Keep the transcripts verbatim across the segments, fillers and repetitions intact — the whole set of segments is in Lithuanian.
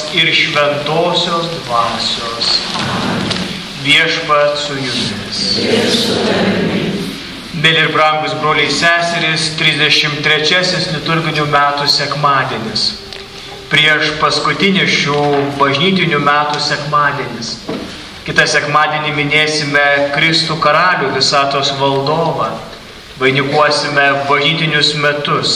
ir šventosios dvasios. Viešpat su jumis. Mėly ir brangus broliai seserys, trisdešimt trečiasis liturginių metų sekmadienis. Prieš paskutinį šių bažnytinių metų sekmadienis. Kitą sekmadienį minėsime Kristų karalių, visatos valdovą. Vainikuosime bažnytinius metus.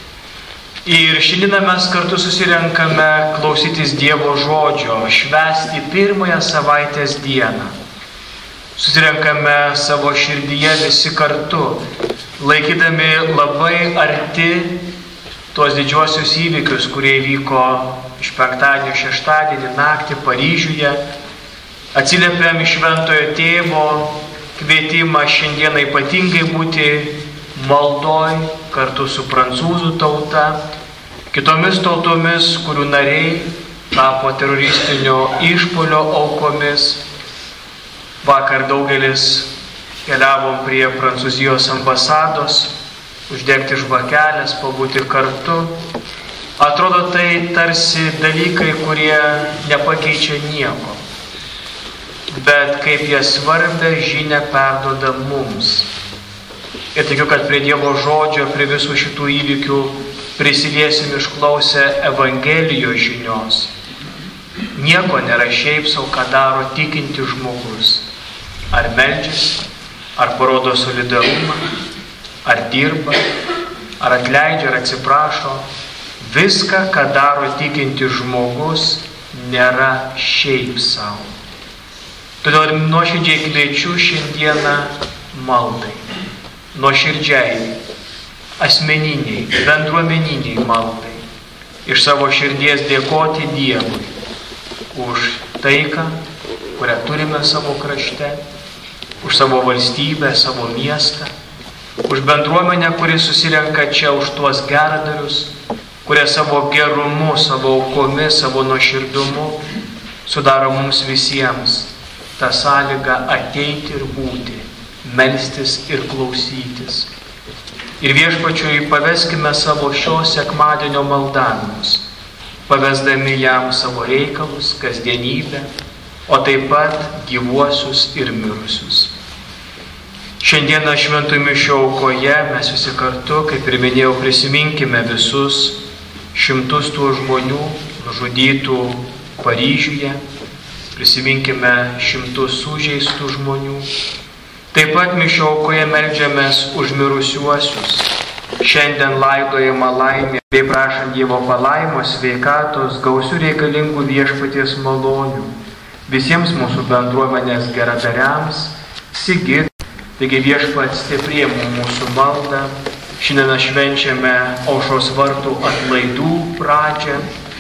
Ir šiandieną mes kartu susirenkame klausytis Dievo žodžio, švęsti pirmąją savaitės dieną. Susirenkame savo širdyje visi kartu, laikydami labai arti tuos didžiuosius įvykius, kurie vyko iš penktadienio šeštadienį naktį Paryžiuje. Atsiliepiam iš Šventojo Tėvo kvietimą šiandieną ypatingai būti maldoj kartu su prancūzų tauta, kitomis tautomis, kurių nariai tapo teroristinio išpuolio aukomis. Vakar daugelis keliavom prie Prancūzijos ambasados, uždegti žvakelės, pabūti kartu. Atrodo, tai tarsi dalykai, kurie nepakeičia nieko. Bet kaip jie svarbę žinią perduoda mums. Ir tikiu, kad prie Dievo žodžio, prie visų šitų įvykių prisiliesim išklausę Evangelijos žinios. Nieko nėra šiaip sau, ką daro tikintis žmogus. Ar meldžiasi, ar parodo solidarumą, ar dirba, ar atleidžia, ar atsiprašo. Viską, ką daro tikintis žmogus, nėra šiaip sau. Todėl nuoširdžiai kviečiu šiandieną maldai. Nuoširdžiai, asmeniniai, bendruomeniniai maldai. Iš savo širdies dėkoti Dievui už taiką, kurią turime savo krašte, už savo valstybę, savo miestą, už bendruomenę, kuri susirenka čia, už tuos geradarius, kurie savo gerumu, savo aukomis, savo nuoširdumu sudaro mums visiems tą sąlygą ateiti ir būti, melstis ir klausytis. Ir Viešpačiui paveskime savo šio sekmadienio maldavimus, pavesdami jam savo reikalus, kasdienybę, o taip pat gyvuosius ir mirusius. Šiandieną šventų mišių aukoje mes visi kartu, kaip ir minėjau, prisiminkime visus šimtus tų žmonių nužudytų Paryžiuje, prisiminkime šimtus sužeistų žmonių. Taip pat mišių aukoje meldžiamės už mirusiuosius, šiandien laidojama laimė, bei prašant Dievo palaimos, sveikatos, gausių reikalingų Viešpaties malonių, visiems mūsų bendruomenės geradariams, Sigit. Taigi Viešpats stiprėja mūsų maldą. Šiandien švenčiame Aušros vartų atlaidų pradžią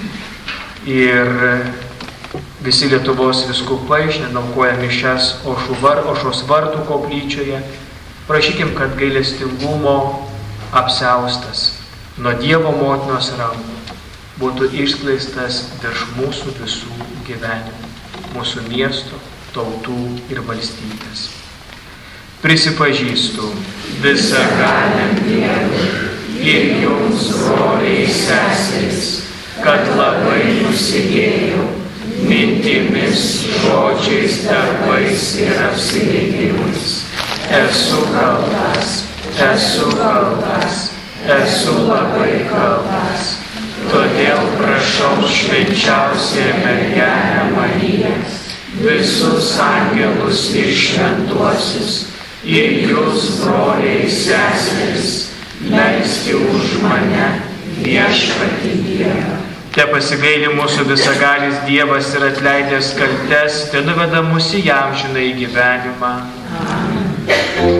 ir visi Lietuvos vyskupai šiandien aukoja mišias Aušros vartų koplyčioje. Prašykim, kad gailestingumo apsiaustas nuo Dievo motinos rankų būtų išskleistas virš mūsų visų gyvenimų, mūsų miesto, tautų ir valstybės. Prisipažįstu visagaliam Dievui ir jums, broliai seserys, kad labai nusidėjau mintimis, žodžiais, darbais ir apsileidimais. Esu kaltas, esu kaltas, esu labai kaltas. Todėl prašau švenčiausiąją mergelę Mariją, visus angelus ir šventuosius, ir jūs, broliai seserys, melsti už mane, Viešpatį Dievą. Te pasigaili mūsų visagalis Dievas ir atleidęs kaltes, te nuveda mus į amžinąjį gyvenimą. Amen.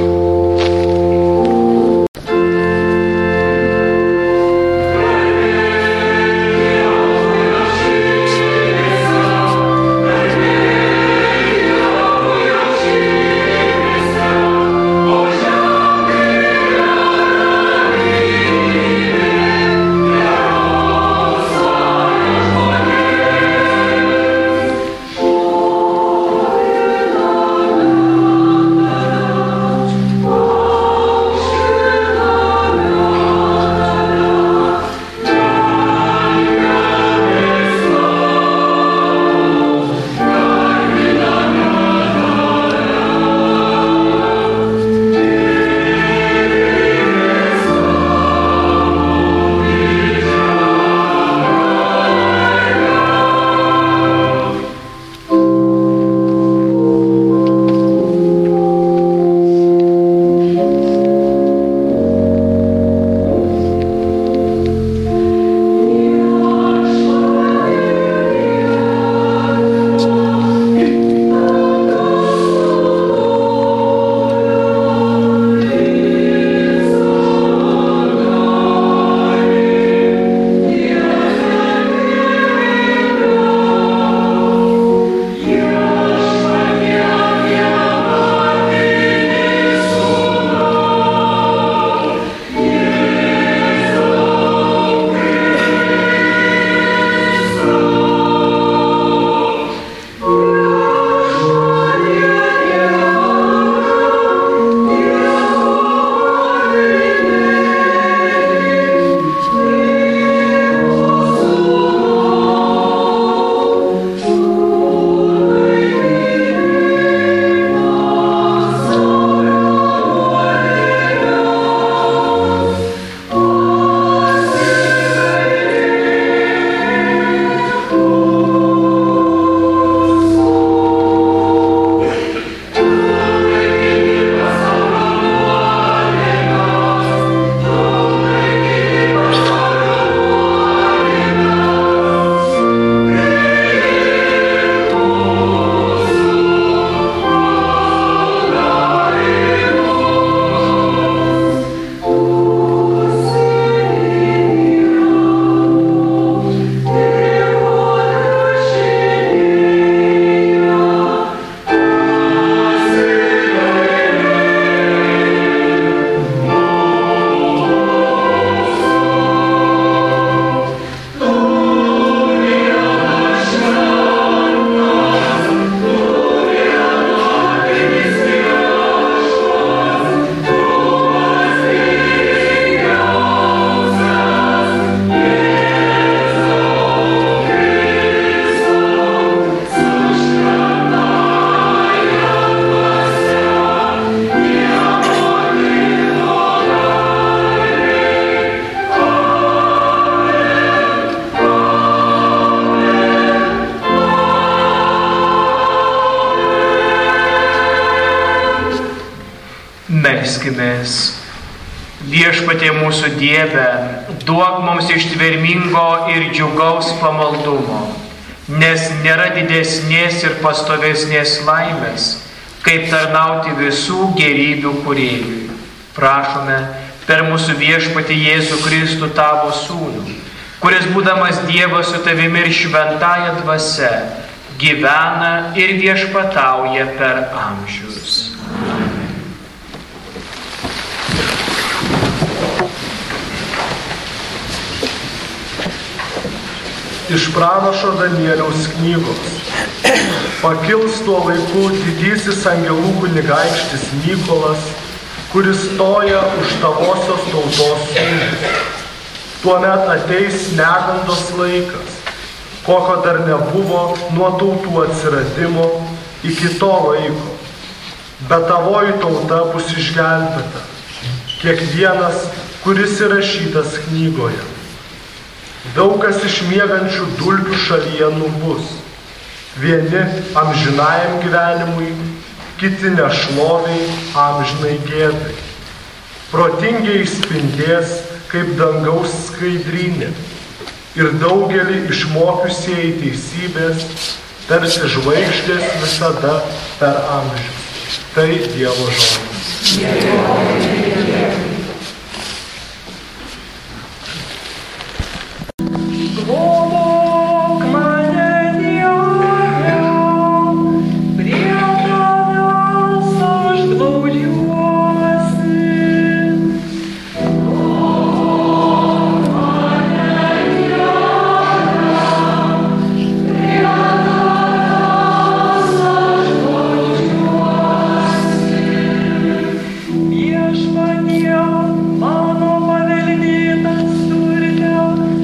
Melskimės. Viešpatie mūsų Dieve, duok mums ištvermingo ir džiugaus pamaldumo, nes nėra didesnės ir pastovesnės laimės, kaip tarnauti visų gerybių kūrėjui. Prašome per mūsų Viešpatį Jėzų Kristų tavo Sūnų, kuris būdamas Dievas su tavimi ir šventąja dvasia, gyvena ir viešpatauja per amžius. Amen. Iš pranašo Danieliaus knygos. Pakils tuo laiku didysis angelų kunigaikštis Mykolas, kuris stoja už tavosios tautos sūnų. Tuomet ateis negandos laikas, kokio dar nebuvo nuo tautų atsiradimo iki to laiko. Bet tavoji tauta bus išgelbėta, kiekvienas, kuris įrašytas knygoje. Daug kas iš miegančių dulkių šalyje nubus, vieni amžinajam gyvenimui, kiti nešloviai amžinai gėdai. Protingiai spindės kaip dangaus skaidrynė ir daugelį išmokiusieji teisybės, tarsi žvaigždės visada per amžius. Tai Dievo žodis. Globok mane, Dieve, prie tavęs aš glaudžiuosi. Globok mane, Dieve, prie tavęs aš glaudžiuosi. Viešpatie, mano paveldėtas turte,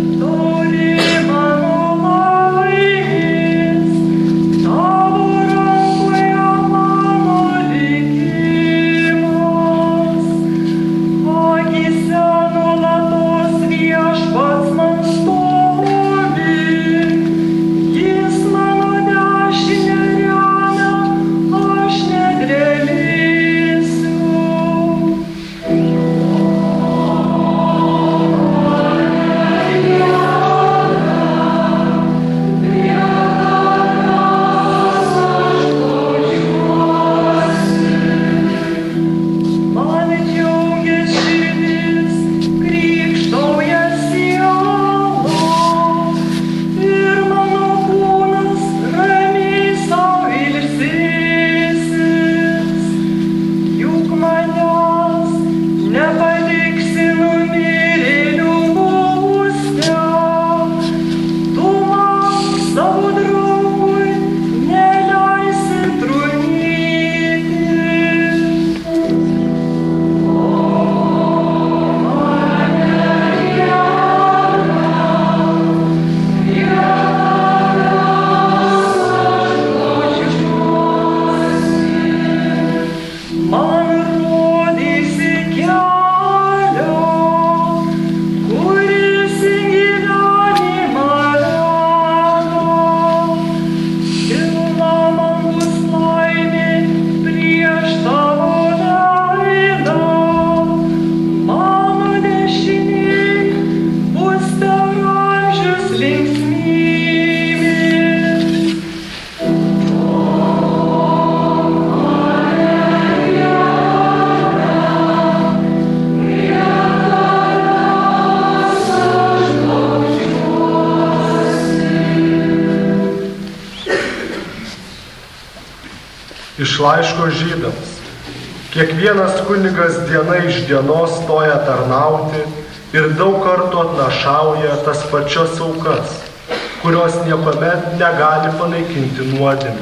Iš laiško žydams. Kiekvienas kunigas diena iš dienos stoja tarnauti ir daug kartų atnašauja tas pačias aukas, kurios niekuomet negali panaikinti nuodėmių.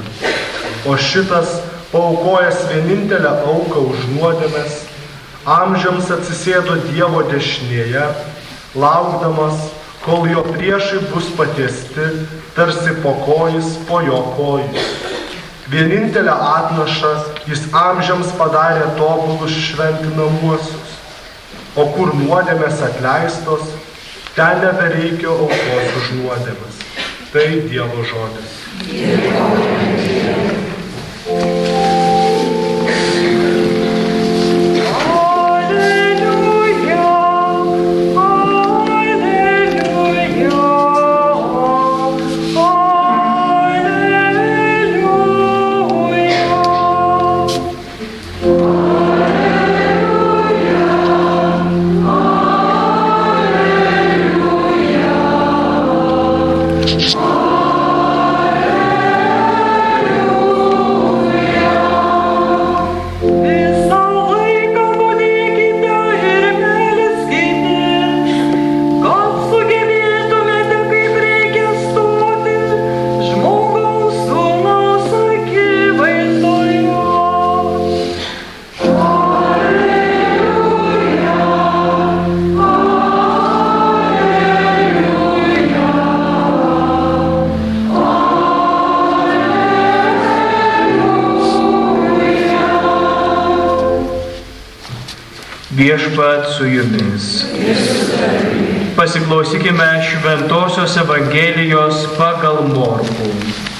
O šitas, paaukojęs vienintelę auką už nuodėmes, amžiams atsisėdo Dievo dešinėje, laukdamas, kol jo priešai bus patiesti, tarsi po kojais po jo kojų. Vienintelę atnašą jis amžiams padarė tobulus šventinamuosius, o kur nuodėmės atleistos, ten nebereikia aukos už nuodėmes. Tai Dievo žodis. Dievo. Viešpat su jumis. Pasiklausykime Šventosios Evangelijos pagal Morkų.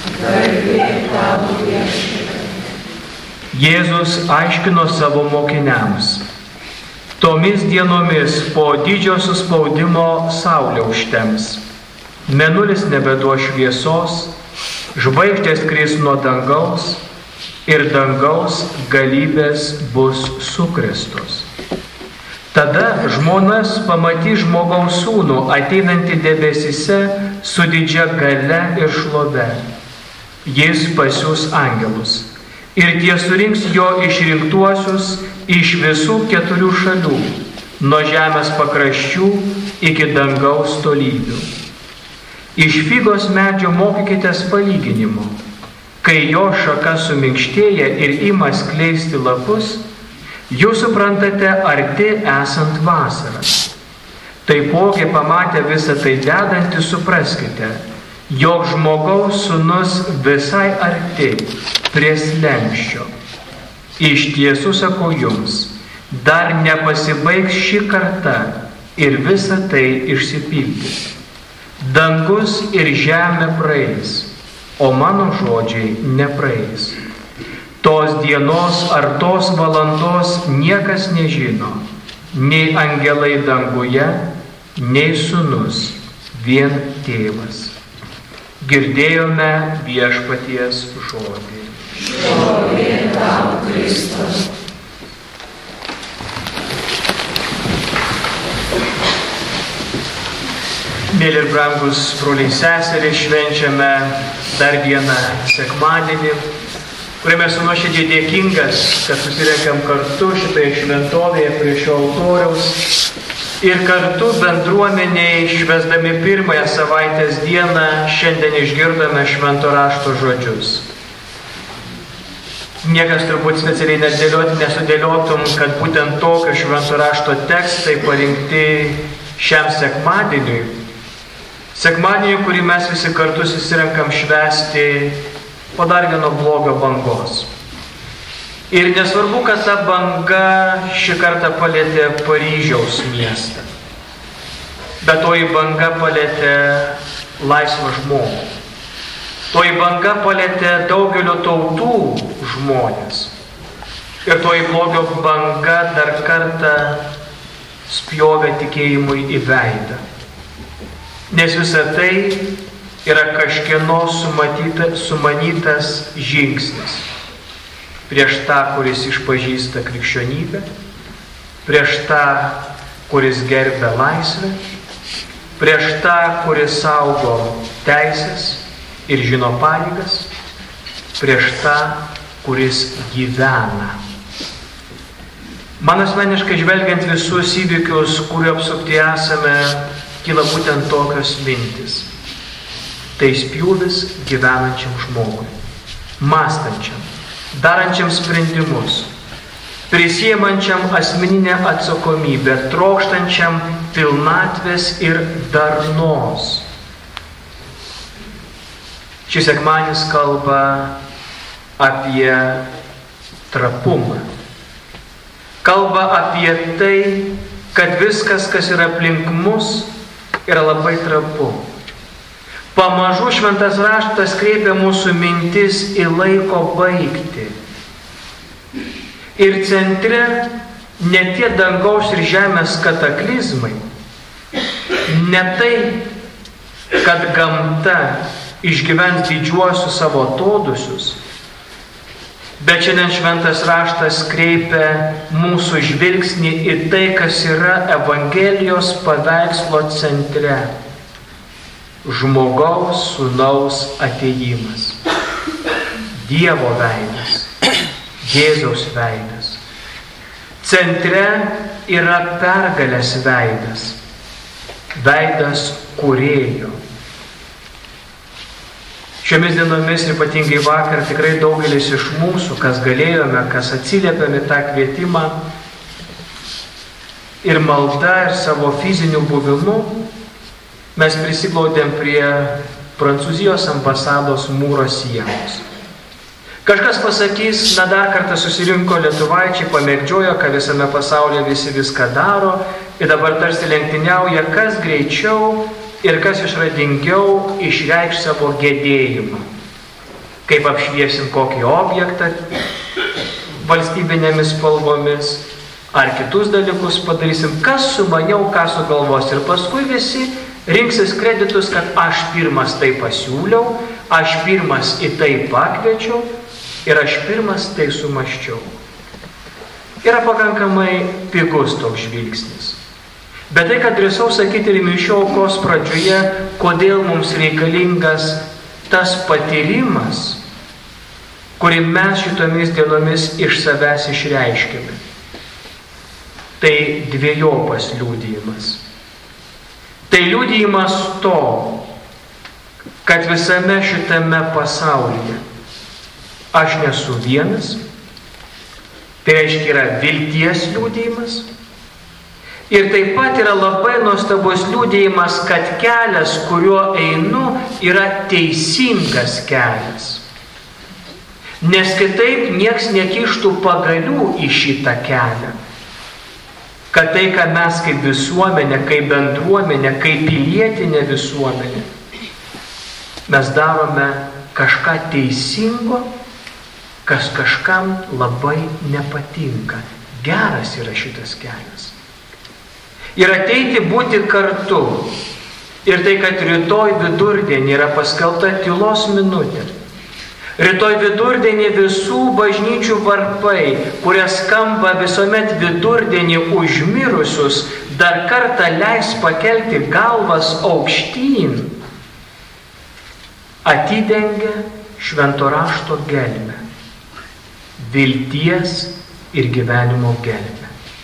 Jėzus aiškino savo mokiniams. Tomis dienomis po didžio suspaudimo saulė užtems. Mėnulis nebeduos šviesos, žvaigždės kris nuo dangaus ir dangaus galybės bus sukrestos. Tada žmonas pamatys žmogaus sūnų ateinantį debesyse su didžia galia ir šlove. Jis pasiųs angelus ir tie surinks jo išrinktuosius iš visų keturių šalių, nuo žemės pakraščių iki dangaus tolybių. Iš figos medžio mokykitės palyginimo. Kai jo šaka suminkštėja ir ima skleisti lapus, jūs suprantate arti esant vasarą. Taipogi pamatę visą tai dedantį supraskite, jog žmogaus sūnus visai arti prie slenksčio. Iš tiesų sakau jums, dar nepasibaigs ši karta ir visa tai išsipildys. Dangus ir žemė praeis, o mano žodžiai nepraeis. Tos dienos ar tos valandos niekas nežino, nei angelai danguje, nei sūnus, vien tėvas. Girdėjome Viešpaties žodį. Šlovė tau, Kristus. Mėly ir brangus broliai seserys, švenčiame dar vieną sekmadienį, kuriame esu nuoširdžiai dėkingas, kad susirenkam kartu šitoje šventovėje prie šio altoriaus ir kartu bendruomeniai švęsdami pirmąją savaitės dieną šiandien išgirdome švento rašto žodžius. Niekas turbūt specialiai nedėlioti, nesudėliotum, kad būtent tokio švento rašto tekstai parinkti šiam sekmadieniui. Sekmadienį, kurį mes visi kartu susirenkam švęsti po dar vieno blogio bangos. Ir nesvarbu, kad ta banga šį kartą palėtė Paryžiaus miestą. Bet toji banga palėtė laisvą žmogų. Toji banga palėtė daugelio tautų žmonės. Ir toji blogio banga dar kartą spjovė tikėjimui į veidą. Nes visa tai yra kažkieno sumatyta, sumanytas žingsnis prieš tą, kuris išpažįsta krikščionybę, prieš tą, kuris gerbia laisvę, prieš tą, kuris saugo teisės ir žino pareigas, prieš tą, kuris gyvena. Man asmeniškai žvelgiant visus įvykius, kuriuo apsupti esame, kyla būtent tokios mintis. Tai spjūvis gyvenančiam žmogui, mąstančiam, darančiam sprendimus, prisiemančiam asmeninę atsakomybę, trokštančiam pilnatvės ir darnos. Šis sekmadienis kalba apie trapumą. Kalba apie tai, kad viskas, kas yra aplink mus, yra labai trapu. Pamažu šventas raštas kreipia mūsų mintis į laiko baigtį. Ir centre ne tie dangaus ir žemės kataklizmai, ne tai, kad gamta išgyvens didžiuosius savo atodusius, bet šiandien šventas raštas kreipia mūsų žvilgsnį į tai, kas yra Evangelijos paveikslo centre. Žmogaus sūnaus atėjimas. Dievo veidas. Jėzaus veidas. Centre yra pergalės veidas. Veidas kūrėjo. Šiomis dienomis, ypatingai vakar, tikrai daugelis iš mūsų, kas galėjome, kas atsiliepėme tą kvietimą ir malda ir savo fiziniu buvimu, mes prisiglaudėm prie Prancūzijos ambasados mūro sienos. Kažkas pasakys, na dar kartą susirinko lietuvaičiai, pamėgdžiojo, ką visame pasaulyje visi viską daro ir dabar tarsi lenktyniauja, kas greičiau ir kas išradingiau išreikš savo gedėjimą. Kaip apšviesim kokį objektą valstybinėmis spalvomis, ar kitus dalykus padarysim, kas sumaniau, ką sugalvos. Ir paskui visi rinksis kreditus, kad aš pirmas tai pasiūliau, aš pirmas į tai pakviečiau ir aš pirmas tai sumaščiau. Yra pakankamai pigus toks žvilgsnis. Bet tai, kad drįsau sakyti ir mišių aukos pradžioje, kodėl mums reikalingas tas patyrimas, kurį mes šitomis dienomis iš savęs išreiškime. Tai dviejopas liudijimas. Tai liudijimas to, kad visame šitame pasaulyje aš nesu vienas, tai reiškia yra vilties liudijimas. Ir taip pat yra labai nuostabus liudijimas, kad kelias, kuriuo einu, yra teisingas kelias. Nes kitaip nieks nekištų pagalių į šitą kelią. Kad tai, ką mes kaip visuomenė, kaip bendruomenė, kaip pilietinė visuomenė, mes darome kažką teisingo, kas kažkam labai nepatinka. Geras yra šitas kelias. Ir ateiti būti kartu. Ir tai, kad rytoj vidurdienį yra paskelbta tylos minutė. Rytoj vidurdienį visų bažnyčių varpai, kurie skamba visuomet vidurdienį užmirusius, dar kartą leis pakelti galvas aukštyn, atidengia švento rašto gelmę, vilties ir gyvenimo gelmę.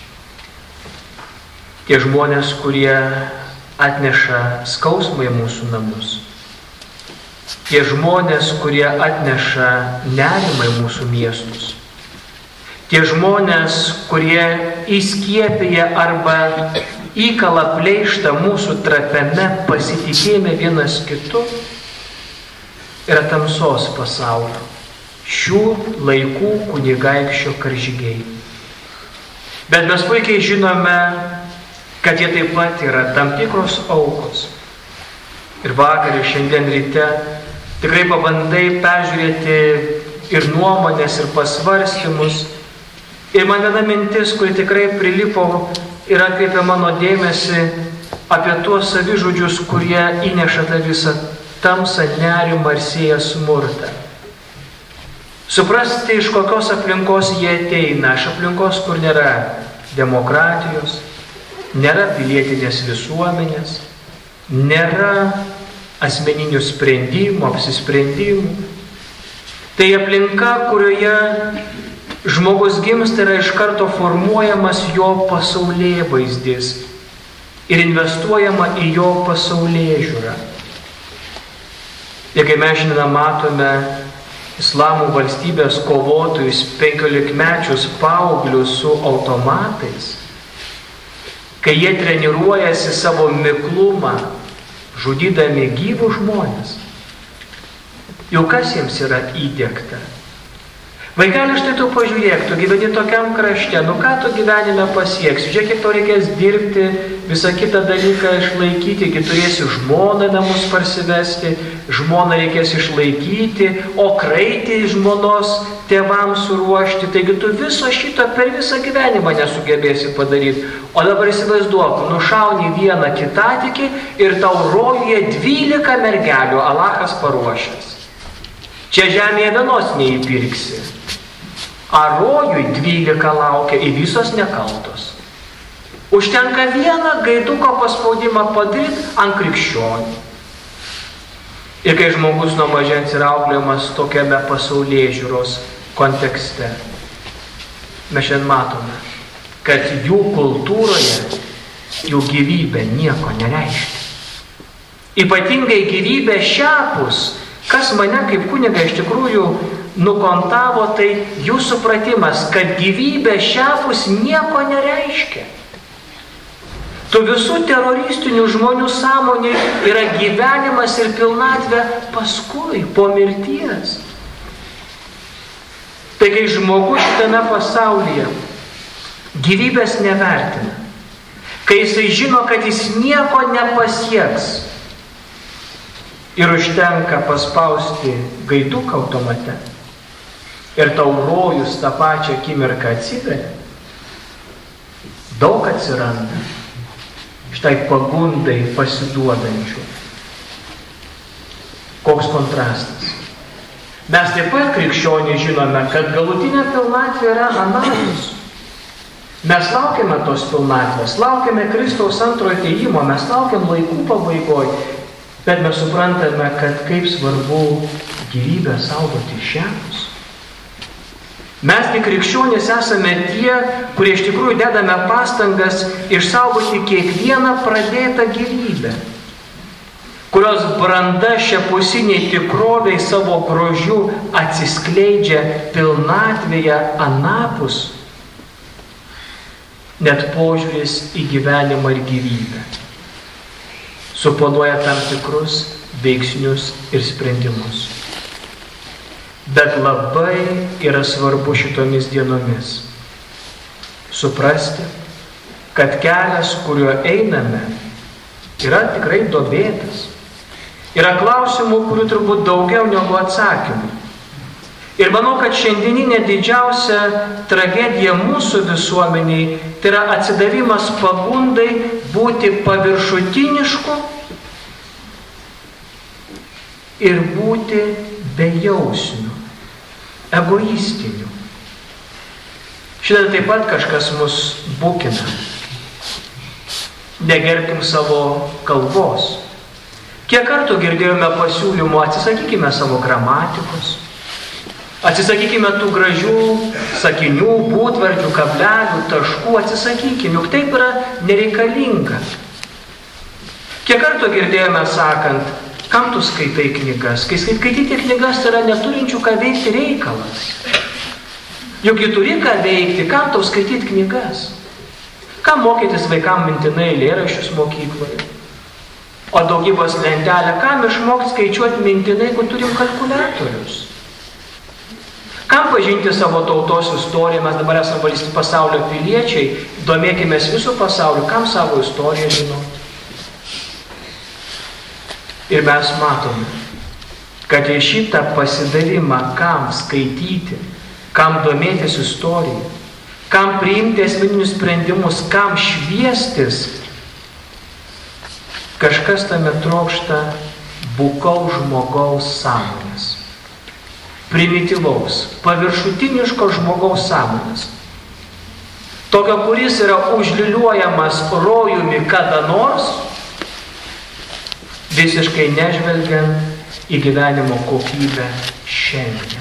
Tie žmonės, kurie atneša skausmą į mūsų namus, tie žmonės, kurie atneša nerimą į mūsų miestus, tie žmonės, kurie įskiepija arba įkala pleištą mūsų trapiame pasitikėjime vienas kitu, yra tamsos pasaulio, šių laikų kunigaikščio karžygiai. Bet mes puikiai žinome, kad jie taip pat yra tam tikros aukos. Ir vakar ir šiandien ryte tikrai pabandai peržiūrėti ir nuomonės, ir pasvarstymus. Ir man viena mintis, kuri tikrai prilipo ir atkreipė mano dėmesį apie tuos savižudžius, kurie įneša tą visą tamsą, nerimą ir sėja smurtą. Suprasti, iš kokios aplinkos jie ateina, iš aplinkos, kur nėra demokratijos, nėra pilietinės visuomenės, nėra asmeninių sprendimų, apsisprendimų. Tai aplinka, kurioje žmogus gimsta, yra iš karto formuojamas jo pasaulėvaizdis ir investuojama į jo pasaulėžiūrą. Ir kai mes šiandien matome Islamo valstybės kovotojus, penkiolikmečius paauglius su automatais, kai jie treniruojasi savo miklumą, žudydami gyvus žmonės, jau kas jiems yra įdiegta? Vaikeli, štai tu pažiūrėk, tu gyveni tokiam krašte, nu ką tu gyvenime pasieksi, žiūrėk, kiek tau reikės dirbti, visą kitą dalyką išlaikyti, kai turėsi žmoną namus parsivesti, žmoną reikės išlaikyti, o kraitį žmonos tėvams suruošti, taigi tu viso šito per visą gyvenimą nesugebėsi padaryti. O dabar įsivaizduok, nušauni vieną kitatykį ir tau rojuje dvylika mergelių Alachas paruošęs. Čia žemėje vienos neįpirksi. A rojui dvylika laukia, į visos nekaltos. Užtenka vieną gaiduko paspaudimą padaryti ant krikščionių. Ir kai žmogus nuo mažens yra auklėjamas tokiame pasaulėžiūros kontekste, mes šiandien matome, kad jų kultūroje jų gyvybė nieko nereiškia. Ypatingai gyvybė šiapus, kas mane kaip kunigą iš tikrųjų nukontavo, tai jų supratimas, kad gyvybė šiapus nieko nereiškia. Tų visų teroristinių žmonių sąmonė yra gyvenimas ir pilnatvė paskui, po mirties. Tai kai žmogus šitame pasaulyje gyvybės nevertina, kai jisai žino, kad jis nieko nepasieks ir užtenka paspausti gaiduką automate ir tau rojus tą pačią akimirką atsiveria, daug atsiranda šitai pagundai pasiduodančių. Koks kontrastas. Mes taip pat krikščionys žinome, kad galutinė pilnatvė yra anapus. Mes laukiame tos pilnatvės, laukiame Kristaus antrojo atėjimo, mes laukiam laikų pabaigoj, bet mes suprantame, kad kaip svarbu gyvybę saugoti šiandien. Mes, kaip krikščionys, esame tie, kurie iš tikrųjų dedame pastangas išsaugoti kiekvieną pradėtą gyvybę, kurios branda šiapusiniai tikroviai savo grožiu atsiskleidžia pilnatvėje anapus, net požiūris į gyvenimą ir gyvybę suponuoja tam tikrus veiksnius ir sprendimus. Bet labai yra svarbu šitomis dienomis suprasti, kad kelias, kuriuo einame, yra tikrai duobėtas. Yra klausimų, kurių turbūt daugiau negu atsakymų. Ir manau, kad šiandieninė didžiausia tragedija mūsų visuomeniai tai yra atsidavimas pagundai būti paviršutinišku ir būti bejausmiu, egoistiniu. Šitą taip pat kažkas mus būkina. Negerbkim savo kalbos. Kiek kartų girdėjome pasiūlymų, atsisakykime savo gramatikos, atsisakykime tų gražių sakinių, būdvardžių, kablelių, taškų, atsisakykime, juk taip yra nereikalinga. Kiek kartų girdėjome sakant, kam tu skaitai knygas? Kai skaityti knygas yra neturinčių ką veikti reikalas. Juk jį turi ką veikti, kam tau skaityti knygas? Kam mokytis vaikam mintinai eilėraščius mokykloje? O daugybos lentelę, kam išmokti skaičiuoti mintinai, jeigu turim kalkuliatorius? Kam pažinti savo tautos istoriją? Mes dabar esame valstybės pasaulio piliečiai, domėkimės visų pasaulio, kam savo istoriją žino? Ir mes matome, kad į šitą pasidavimą, kam skaityti, kam domėtis istoriją, kam priimti asmeninius sprendimus, kam šviestis, kažkas tame trokšta bukaus žmogaus sąmonės, primityvaus, paviršutiniško žmogaus sąmonės, tokio, kuris yra užliuliuojamas rojumi kada nors, visiškai nežvelgiant į gyvenimo kokybę šiandien.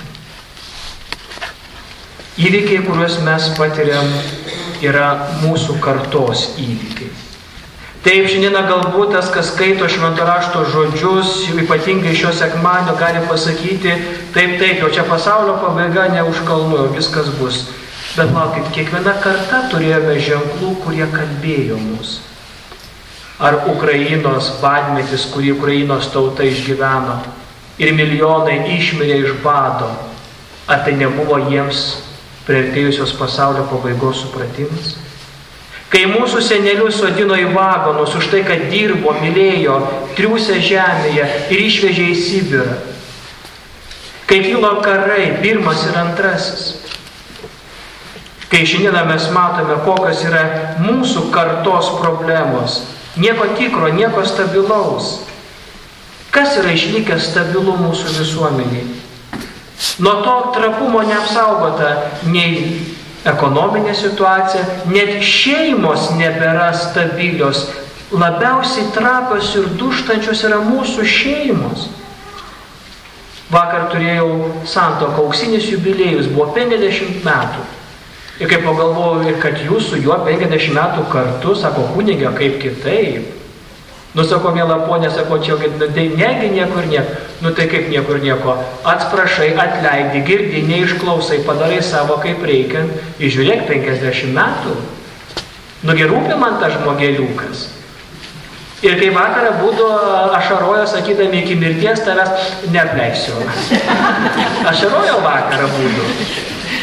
Įvykiai, kuriuos mes patiriam, yra mūsų kartos įvykiai. Taip, šiandieną galbūt tas, kas skaito švento rašto žodžius, ypatingai šio sekmadienio, gali pasakyti, taip, taip, jau čia pasaulio pabaiga ne už kalnų, jau viskas bus. Bet laukit, kiekviena karta turėjome ženklų, kurie kalbėjo mus. Ar Ukrainos badmetis, kurį Ukrainos tauta išgyveno, ir milijonai išmirė iš bado, ar tai nebuvo jiems priartėjusios pasaulio pabaigos supratimas? Kai mūsų senelius sodino į vagonus už tai, kad dirbo, mylėjo, triūsė žemėje ir išvežė į Sibirą. Kai kilo karai, pirmas ir antrasis. Kai šiandieną mes matome, kokios yra mūsų kartos problemos. Nieko tikro, nieko stabilaus. Kas yra išlikęs stabilu mūsų visuomeniai? Nuo to trapumo neapsaugota nei ekonominė situacija, net šeimos nebėra stabilios. Labiausiai trapios ir duštančios yra mūsų šeimos. Vakar turėjau santuoką, auksinis jubiliejus, buvo penkiasdešimt metų. Ir kai pagalvojau, kad jūs su juo penkiasdešimt metų kartu, sako, kunigė, kaip kitaip. Nu, sako, mėla ponė, sako, čia, tai negi niekur nieko. Nu, tai kaip niekur nieko. Atsiprašai, atleidi, girdi, neišklausai, padarai savo kaip reikiant. Ir žiūrėk, penkiasdešimt metų. Nugi rūpi man tas žmogeliukas. Ir kai vakarą būdu ašarojo, sakydami, iki mirties tavęs neapleisiu. Ašarojo vakarą būdu.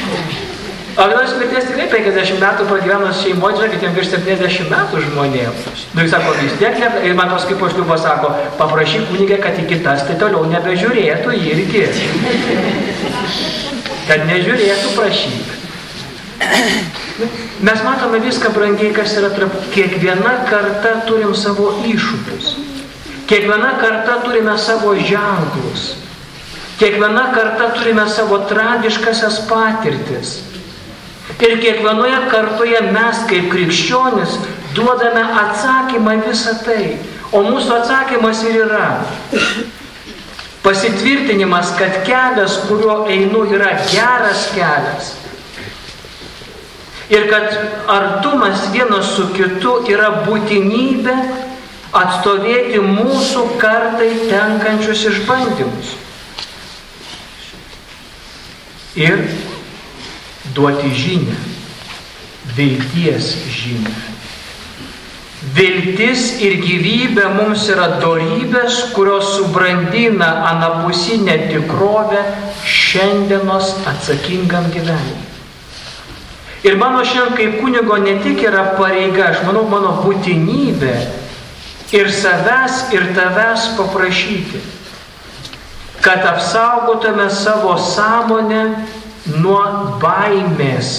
Agnos mirties tikrai penkiasdešimt metų pragyvenus šeimoje, žiūrėkit, jam virš septyniasdešimt metų žmonėms. Nu, jis sako, vis tiek, ir man tos kaip po šliubo sako, paprašyk kunigę, kad į kitas tai toliau nebežiūrėtų irgi. Kad nežiūrėtų, prašyk. Mes matome viską brangiai, kas yra tarp. Kiekviena karta turim savo iššūkius. Kiekviena karta turime savo ženklus. Kiekviena karta turime savo tragiškasias patirtis. Ir kiekvienoje kartoje mes kaip krikščionis duodame atsakymą visą tai. O mūsų atsakymas ir yra pasitvirtinimas, kad kelias, kuriuo einu, yra geras kelias. Ir kad artumas vienas su kitu yra būtinybė atstovėti mūsų kartai tenkančius išbandymus. Ir duoti žinią, vilties žinią. Viltis ir gyvybė mums yra dorybės, kurios subrandina anapusinę tikrovę šiandienos atsakingam gyvenimui. Ir mano šiandien kaip kunigo ne tik yra pareiga, aš manau, mano būtinybė ir savęs, ir tavęs paprašyti, kad apsaugotume savo sąmonę nuo baimės.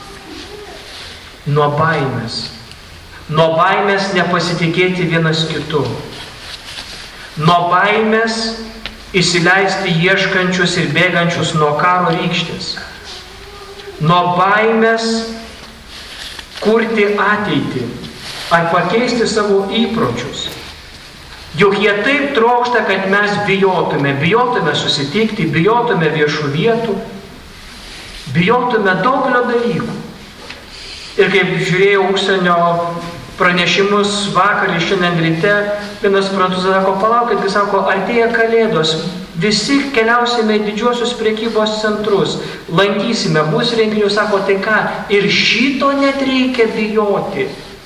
Nuo baimės. Nuo baimės nepasitikėti vienas kitu. Nuo baimės įsileisti ieškančius ir bėgančius nuo karo rykštės. Nuo baimės kurti ateitį ar pakeisti savo įpročius. Juk jie taip trokšta, kad mes bijotume, bijotume susitikti, bijotume viešų vietų, bijotume daugelio dalykų. Ir kaip žiūrėjau užsienio pranešimus vakar ir šiandien ryte, vienas prancūzas sako, palaukit, jis sako, artėja kalėdos, visi keliausime į didžiuosius prekybos centrus, lankysime, bus renginių, sako, tai ką, ir šito net reikia bijoti.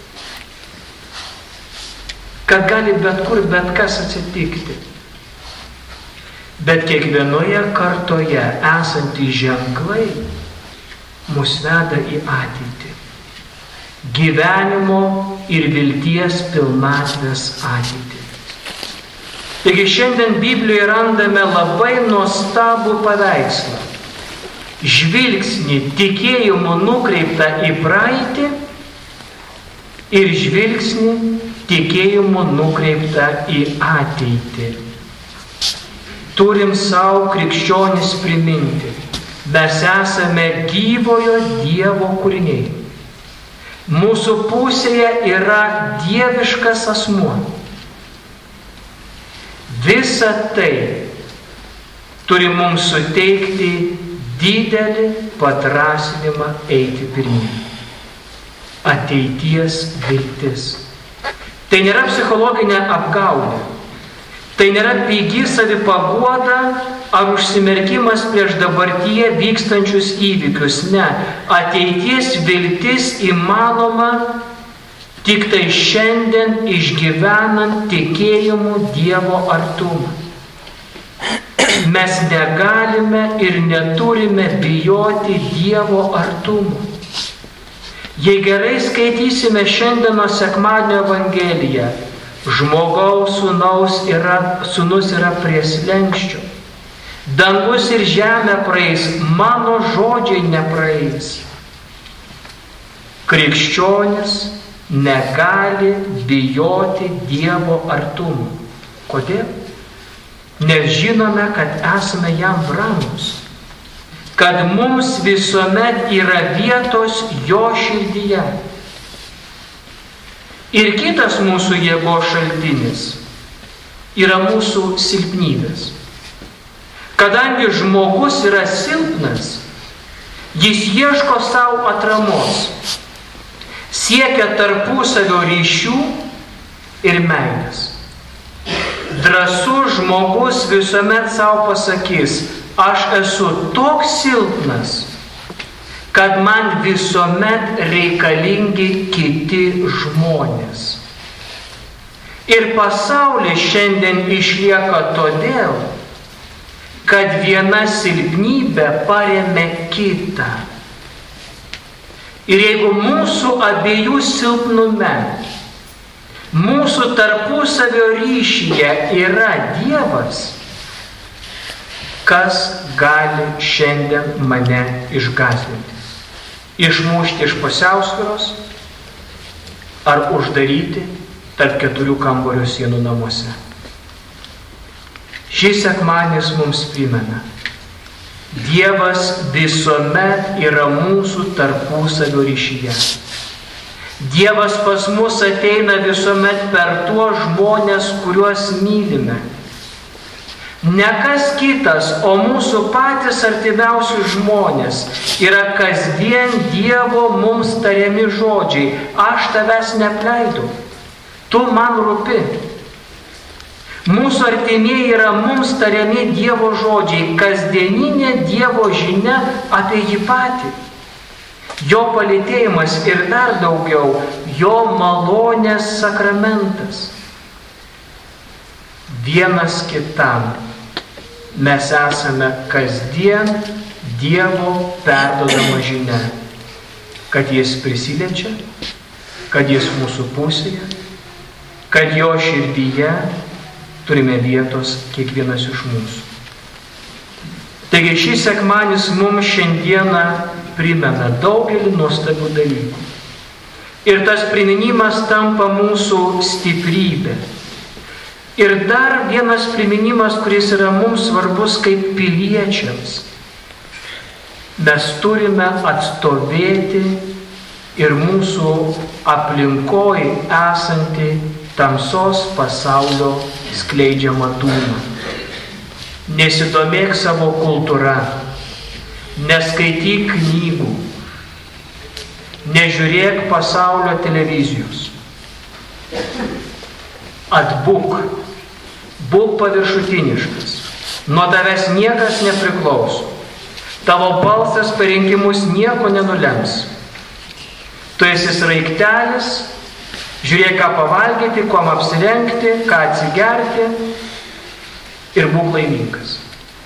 Kad gali bet kur, bet kas atsitikti. Bet kiekvienoje kartoje esantys ženklai mus veda į ateitį. Gyvenimo ir vilties pilnatvės ateitį. Taigi šiandien Biblijoje randame labai nuostabų paveikslą. Žvilgsnį tikėjimu nukreiptą į praeitį ir žvilgsnį tikėjimu nukreiptą į ateitį. Turim savo krikščionis priminti, mes esame gyvojo Dievo kūriniai. Mūsų pusėje yra dieviškas asmuo. Visa tai turi mums suteikti didelį padrąsinimą eiti pirmyn. Ateities viltis. Tai nėra psichologinė apgaulė. Tai nėra pigi savipaguoda ar užsimerkimas prieš dabartyje vykstančius įvykius. Ne. Ateities viltis įmanoma tik tai šiandien išgyvenant tikėjimu Dievo artumą. Mes negalime ir neturime bijoti Dievo artumo. Jei gerai skaitysime šiandieno sekmadienio Evangeliją, žmogaus sūnaus yra, sūnus yra prie slenksčio. Dangus ir žemė praeis, mano žodžiai nepraeis. Krikščionis negali bijoti Dievo artumo. Kodėl? Nes žinome, kad esame jam brangus. Kad mums visuomet yra vietos jo širdyje. Ir kitas mūsų jėgos šaltinis yra mūsų silpnybės. Kadangi žmogus yra silpnas, jis ieško savo atramos, siekia tarpusavio ryšių ir meilės. Drąsus žmogus visuomet savo pasakys, aš esu toks silpnas, kad man visuomet reikalingi kiti žmonės. Ir pasaulis šiandien išlieka todėl, kad viena silpnybė paremia kitą. Ir jeigu mūsų abiejų silpnume, mūsų tarpusavio ryšyje yra Dievas, kas gali šiandien mane išgąsdinti? Išmušti iš pusiausvyros ar uždaryti tarp keturių kambario sienų namuose? Šis sekmadienis mums primena, Dievas visuomet yra mūsų tarpusavio ryšyje. Dievas pas mus ateina visuomet per tuos žmonės, kuriuos mylime. Ne kas kitas, o mūsų patys artimiausi žmonės yra kasdien Dievo mums tariami žodžiai. Aš tavęs neapleidau, tu man rūpi. Mūsų artimieji yra mums tariami Dievo žodžiai, kasdieninė Dievo žinia apie jį patį. Jo palytėjimas ir dar daugiau, jo malonės sakramentas. Vienas kitam mes esame kasdien Dievo perdodama žinia, kad jis prisiliečia, kad jis mūsų pusėje, kad jo širdyje turime vietos kiekvienas iš mūsų. Taigi šis sekmadienis mums šiandieną primena daugelį nuostabių dalykų. Ir tas priminimas tampa mūsų stiprybė. Ir dar vienas priminimas, kuris yra mums svarbus kaip piliečiams. Mes turime atstovėti ir mūsų aplinkoje esantį tamsos pasaulio skleidžiamą dūmą. Nesidomėk savo kultūra, neskaityk knygų, nežiūrėk pasaulio televizijos. Atbūk, būk paviršutiniškas, nuo tavęs niekas nepriklauso, tavo balsas per rinkimus nieko nenulems. Tu esi sraigtelis, žiūrėk, ką pavalgyti, kuom apsirengti, ką atsigerti ir būk laimingas.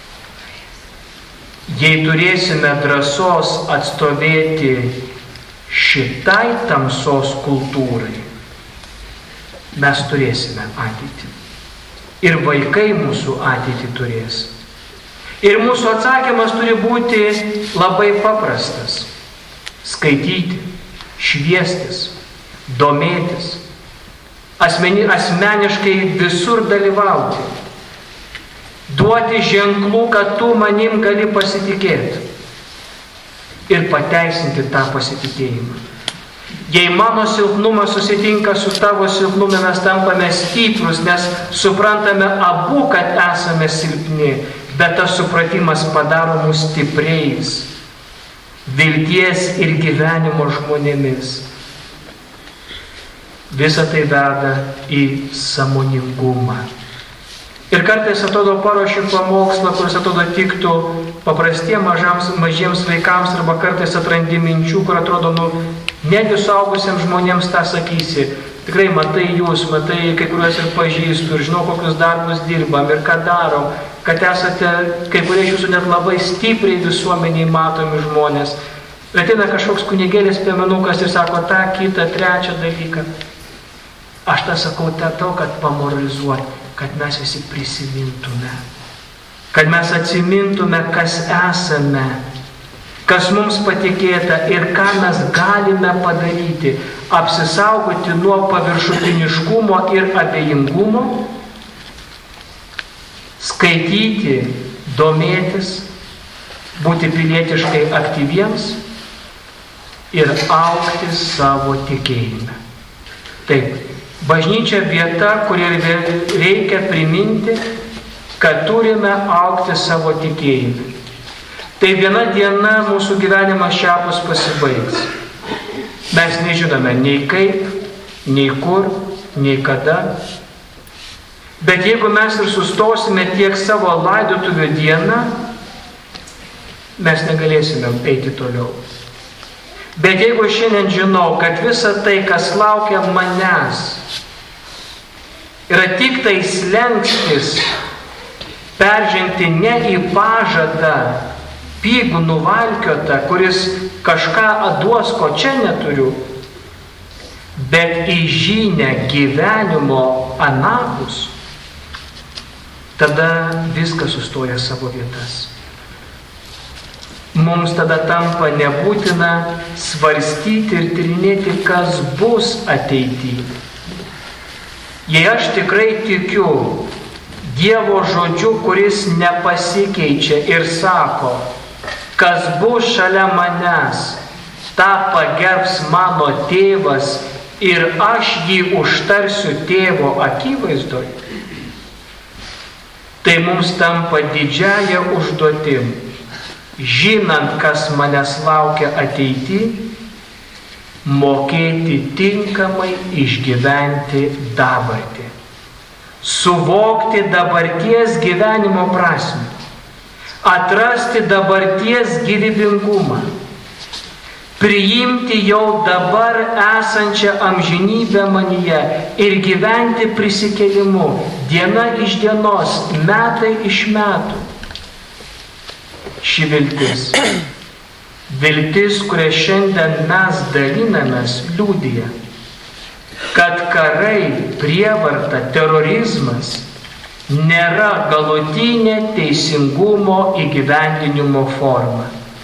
Jei turėsime drąsos atstovėti šitai tamsos kultūrai, mes turėsime ateitį. Ir vaikai mūsų ateitį turės. Ir mūsų atsakymas turi būti labai paprastas. Skaityti, šviestis, domėtis, asmeni, asmeniškai visur dalyvauti, duoti ženklų, kad tu manim gali pasitikėti ir pateisinti tą pasitikėjimą. Jei mano silpnumas susitinka su tavo silpnumu, mes tampame stiprus, nes suprantame abu, kad esame silpni, bet tas supratimas padaro mus stipriais, vilties ir gyvenimo žmonėmis. Visa tai veda į sąmoningumą. Ir kartais atrodo paruošiu pamokslą, kuris atrodo tiktų paprastiems mažams, mažiems vaikams, arba kartais atrandi minčių, kur atrodo, nu, negi suaugusiems žmonėms tą sakysi. Tikrai matai jūs, matai kai kuriuos ir pažįstu, ir žinau, kokius darbus dirbam ir ką darom, kad esate, kai kurie iš jūsų net labai stipriai visuomeniai matomi žmonės. Ir ateina kažkoks kunigėlis piemenukas ir sako tą, kitą, trečią dalyką. Aš tą sakau to, kad pamoralizuoti, kad mes visi prisimintume, kad mes atsimintume, kas esame, kas mums patikėta ir ką mes galime padaryti, apsisaugoti nuo paviršutiniškumo ir abejingumo, skaityti, domėtis, būti pilietiškai aktyviems ir augti savo tikėjime. Taip, bažnyčia vieta, kurioje reikia priminti, kad turime augti savo tikėjime. Tai viena diena mūsų gyvenimas šiapus pasibaigs. Mes nežinome nei kaip, nei kur, nei kada. Bet jeigu mes ir sustosime tiek savo laidotuvių dieną, mes negalėsime eiti toliau. Bet jeigu šiandien žinau, kad visa tai, kas laukia manęs, yra tik tai slenkstis peržengti ne į pažadą, spygų nuvalkiota, kuris kažką duos, ko čia neturiu, bet į žynę gyvenimo anapus, tada viskas sustoja savo vietas. Mums tada tampa nebūtina svarstyti ir tyrinėti, kas bus ateityje. Jei aš tikrai tikiu Dievo žodžiu, kuris nepasikeičia ir sako, kas bus šalia manęs, tą pagerbs mano tėvas ir aš jį užtarsiu tėvo akivaizdoje, tai mums tampa didžiąja užduotim, žinant, kas manęs laukia ateity, mokėti tinkamai išgyventi dabartį, suvokti dabarties gyvenimo prasmę, atrasti dabarties gyvybingumą, priimti jau dabar esančią amžinybę manyje ir gyventi prisikėlimu, diena iš dienos, metai iš metų. Ši viltis, viltis, kurią šiandien mes dalinamės, liudija, kad karai, prievarta, terorizmas nėra galutinė teisingumo įgyvendinimo forma.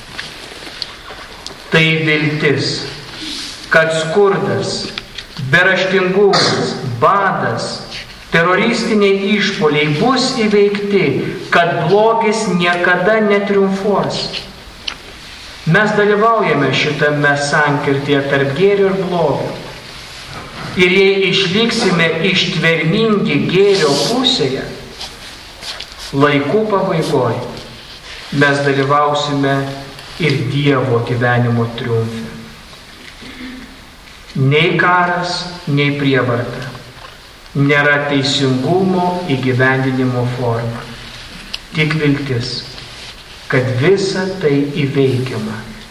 Tai viltis, kad skurdas, beraštingumas, badas, teroristiniai išpoliai bus įveikti, kad blogis niekada netriumfuos. Mes dalyvaujame šitame sankirtyje tarp gėrio ir blogio. Ir jei išliksime ištvermingi gėrio pusėje, laikų pabaigoje mes dalyvausime ir Dievo gyvenimo triumfe. Nei karas, nei prievarta nėra teisingumo įgyvendinimo forma. Tik viltis, kad visa tai įveikiama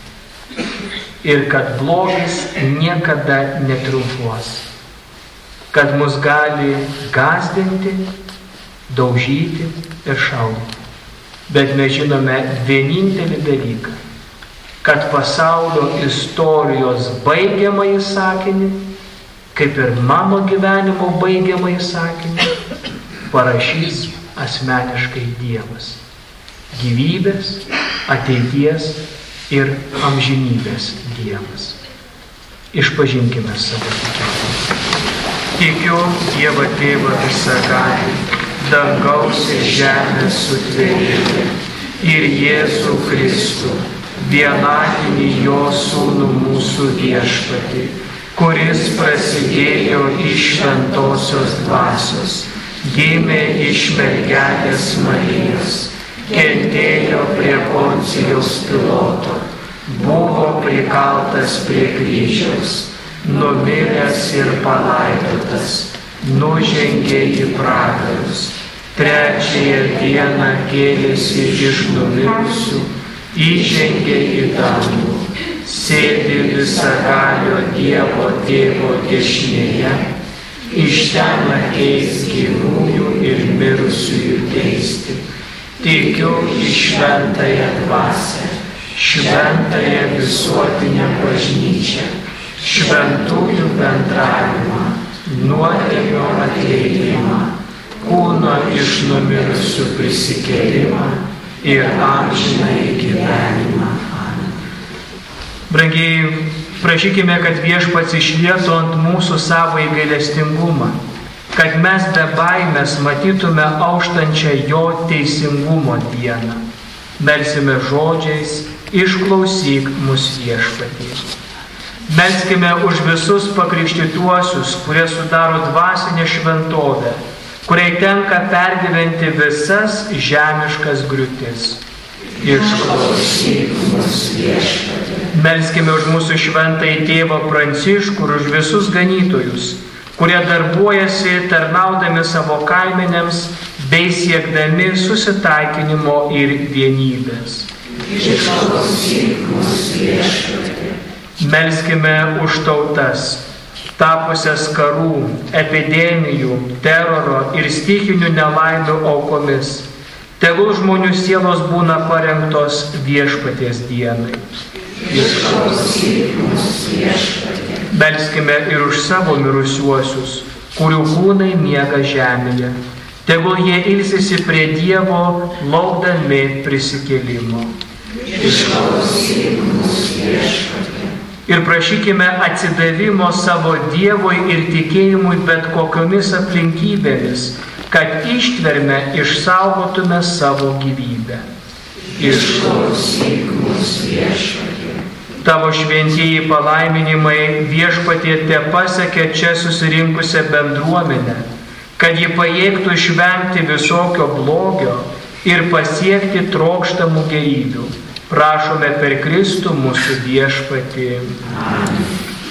ir kad blogis niekada netriumfuos, kad mus gali gąsdinti, daužyti ir šaudyti. Bet mes žinome vienintelį dalyką, kad pasaulio istorijos baigiamąjį sakinį, kaip ir mano gyvenimo baigiamąjį sakinį, parašys asmeniškai Dievas. Gyvybės, ateities ir amžinybės Dievas. Išpažinkime savo tikėjimą. Tikiu Dievą Tėvą visagalį, dangaus ir žemės sutvėrėją, ir Jėzų Kristų, vienatinį jo sūnų mūsų viešpatį, kuris prasidėjo iš šventosios dvasios, gimė iš mergelės Marijos, kentėjo prie Poncijaus Piloto, buvo prikaltas prie kryžiaus, numiręs ir palaidotas, nužengė į pragarus, trečiąją dieną kėlėsi iš numirusių, įžengė į dangų, sėdi visagalio Dievo Tėvo dešinėje, iš ten ateis gyvųjų ir mirusiųjų teisti. Tikiu į šventąją dvasią, šventąją visuotinę bažnyčią, šventųjų bendravimą, nuodėmių atleidimą, kūno iš numirusių prisikėlimą ir amžinąjį gyvenimą. Brangiai, prašykime, kad Viešpats išlietų ant mūsų savo gailestingumą, kad mes be baimės matytume auštančią jo teisingumo dieną. Melsime žodžiais, išklausyk mus Viešpatie. Melskime už visus pakrikštytuosius, kurie sudaro dvasinę šventovę, kuriai tenka pergyventi visas žemiškas griūtis. Išklausyk mus Viešpatie. Melskime už mūsų šventąjį tėvą Pranciškų ir už visus ganytojus, kurie darbuojasi tarnaudami savo kaimenėms bei siekdami susitaikinimo ir vienybės. Išklausyk mus Viešpatie. Melskime už tautas, tapusias karų, epidemijų, teroro ir stichinių nelaimių aukomis. Tegul žmonių sielos būna parengtos viešpaties dienai. Melskime ir už savo mirusiuosius, kurių kūnai miega žemėje. Tegul jie ilsisi prie Dievo, laukdami prisikėlimo. Ir prašykime atsidavimo savo Dievui ir tikėjimui bet kokiomis aplinkybėmis, kad ištverme išsaugotume savo gyvybę. Išklausyk mus, Viešpatie. Tavo šventieji palaiminimai, Viešpatie, te pasiekia čia susirinkusią bendruomenę, kad ji pajėgtų išvengti visokio blogio ir pasiekti trokštamų gerybių. Prašome per Kristų mūsų Viešpatį. Amen.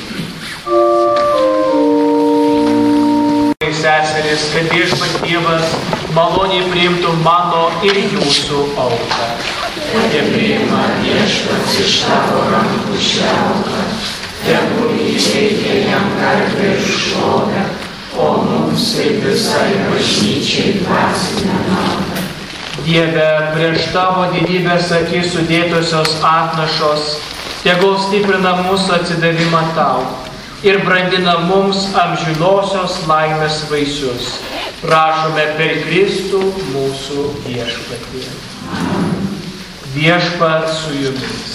Seserys, kad Viešpats Dievas maloniai priimtų mano ir jūsų auką. Te priima Viešpats iš tavo rankų šią auką, tegul įteikia jam garbę ir šlovę, o mums ir visai bažnyčiai dvasinę naudą. Dieve, prieš tavo didybės akis sudėtosios atnašos, tegul stiprina mūsų atsidavimą tau ir brandina mums amžinosios laimės vaisius. Prašome per Kristų mūsų Viešpatį. Viešpat su jumis.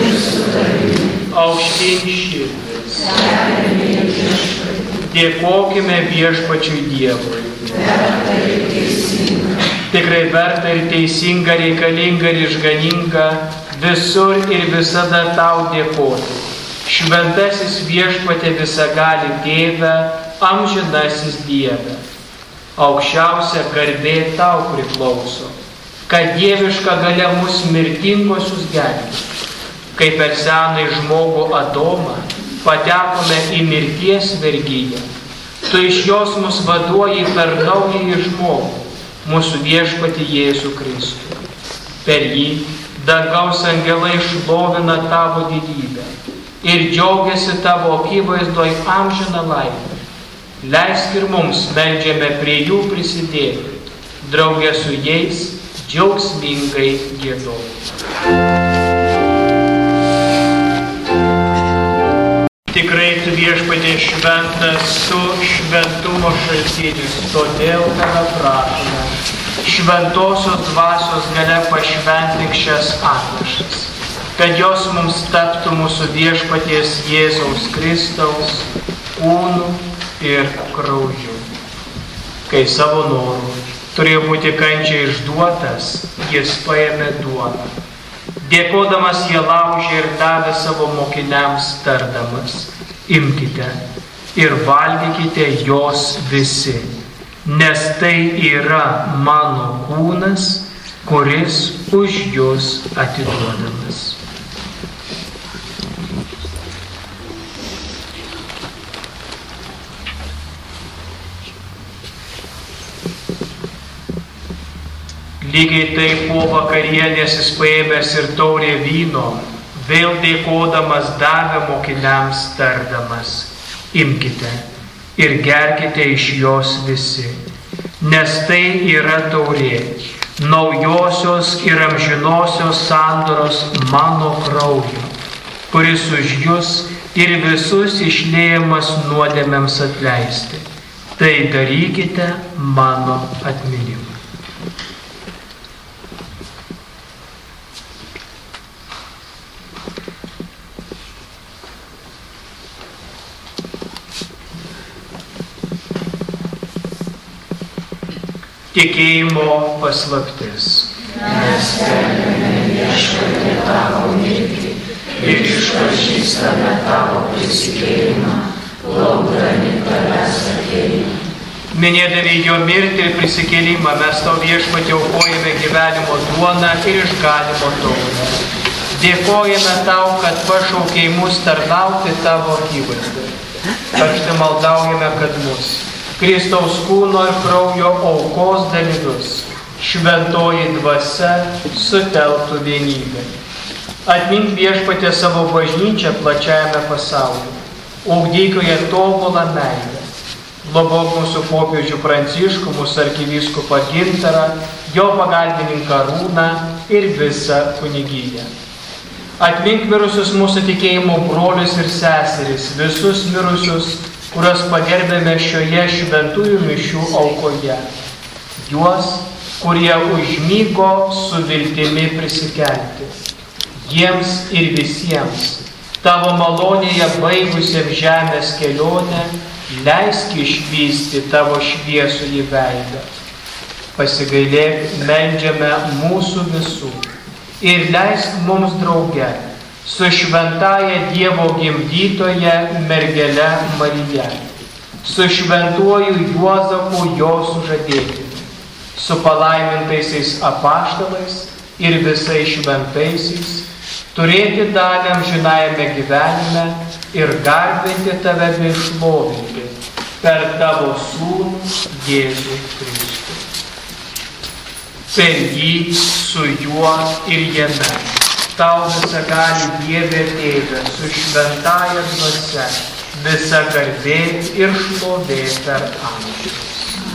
Aukštyn širdis. Dėkokime Viešpačiui Dievui. Tikrai verta ir teisinga, reikalinga ir išganinga visur ir visada tau dėkoti. Šventasis Viešpatie visagali Tėve, amžinasis Dieve. Aukščiausia garbė tau priklauso, kad dieviška galia mus mirtingosius gelbėtų. Kai per senąjį žmogų Adomą patekome į mirties vergyją, tu iš jos mus vaduoji per naująjį žmogų, mūsų Viešpatį Jėzų Kristų. Per jį dangaus angelai šlovina tavo didybę ir džiaugiasi tavo akivaizdoj amžiną laimę. Leisk ir mums, meldžiame, prie jų prisidėti, draugė su jais džiaugsmingai giedoti. Tikrai tu, Viešpatie, šventas, tu šventumo šaltinis, todėl tave prašome. Šventosios dvasios galia pašventink šias atnašas, kad jos mums taptų mūsų Viešpaties Jėzaus Kristaus kūnu ir krauju. Kai savo noru turėjo būti kančiai išduotas, jis paėmė duoną. Dėkodamas jie laužė ir davė savo mokiniams tardamas: imkite ir valgykite jos visi, nes tai yra mano kūnas, kuris už jus atiduodamas. Lygiai taip po vakarienės jis paėmęs ir taurę vyno, vėl dėkodamas davė mokiniams tardamas: imkite ir gerkite iš jos visi, nes tai yra taurė, naujosios ir amžinosios sandoros mano kraujo, kuris už jus ir visus išliejamas nuodėmėms atleisti. Tai darykite mano atminimui. Tikėjimo paslaptis. Mes skelbiame Viešpatie tavo mirtį ir išpažįstame tavo prisikėlimą, laukdami tavęs atėjimo. Minėdami jo mirtį ir prisikėlimą, mes tau, Viešpatie, aukojame gyvenimo duoną ir išganymo taurę. Dėkojame tau, kad pašaukei mus tarnauti tavo akivaizdai. Karštai maldaujame, kad mus, Kristaus kūno ir kraujo aukos dalyvius, šventoji dvasia sutelktų vienybę. Atmink, Viešpatie, savo bažnyčią plačiajame pasaulyje, ugdyk joje tobulą meilę. globok mūsų popiežių Pranciškų, mūsų arkivyskupą Gintarą, jo pagalbininką Arūną ir visą kunigyją. Atmink mirusius mūsų tikėjimo brolius ir seseris, visus mirusius, kuriuos pagerbėme šioje šventųjų mišių aukoje. Juos, kurie užmygo su viltimi prisikelti. Jiems ir visiems, tavo malonėje baigusiems žemės kelionę, leisk išvysti tavo šviesųjį veidą. Pasigailėk, meldžiame mūsų visų ir leisk mums drauge su šventaja Dievo gimdytoja mergele Marija, su šventuoju Juozapu jo sužadėtiniu, su palaimintaisiais apaštalais ir visais šventaisiais, turėti dalį amžinajame gyvenime ir garbinti tave bei šlovinti per tavo sūnų Jėzų Kristų. Per jį, su juo ir jame, tau visagali Dieve Tėve, su šventąja dvasia, visa garbė ir šlovė per amžius.